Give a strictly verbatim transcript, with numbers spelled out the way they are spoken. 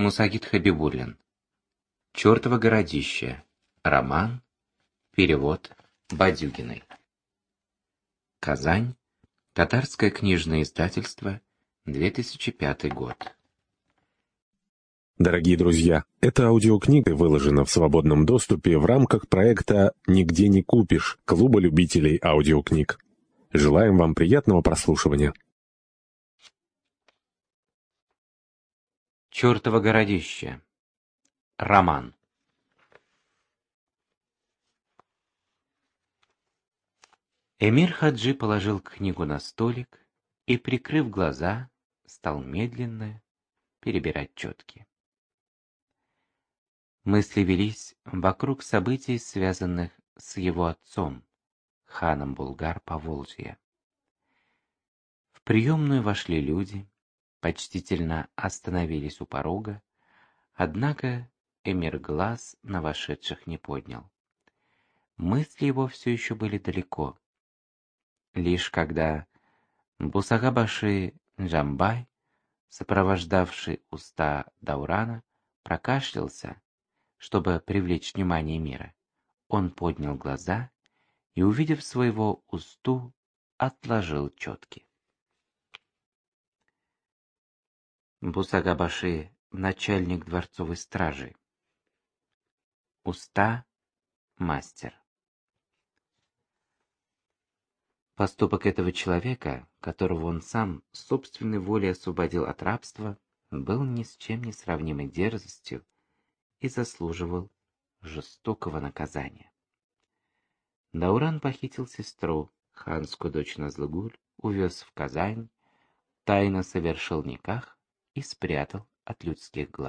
Мусагит Хабибуллин. Чёртово городище. Роман. Перевод Бадюгиной. Казань. Татарское книжное издательство. две тысячи пятый год. Дорогие друзья, эта аудиокнига выложена в свободном доступе в рамках проекта «Нигде не купишь» Клуба любителей аудиокниг. Желаем вам приятного прослушивания. Чёртово городище. Роман. Эмир Хаджи положил книгу на столик и, прикрыв глаза, стал медленно перебирать четки. Мысли велись вокруг событий, связанных с его отцом, ханом Булгар Поволжья. В приемную вошли люди, почтительно остановились у порога, однако эмир глаз на вошедших не поднял. Мысли его все еще были далеко. Лишь когда Бусагабаши Джамбай, сопровождавший уста Даурана, прокашлялся, чтобы привлечь внимание мира, он поднял глаза и, увидев своего усту, отложил четки. Бусагабаши — начальник дворцовой стражи. Уста — мастер. Поступок этого человека, которого он сам собственной волей освободил от рабства, был ни с чем не сравнимой дерзостью и заслуживал жестокого наказания. Дауран похитил сестру, ханскую дочь Назлыгуль, увез в Казань, тайно совершил никах и спрятал от людских глаз.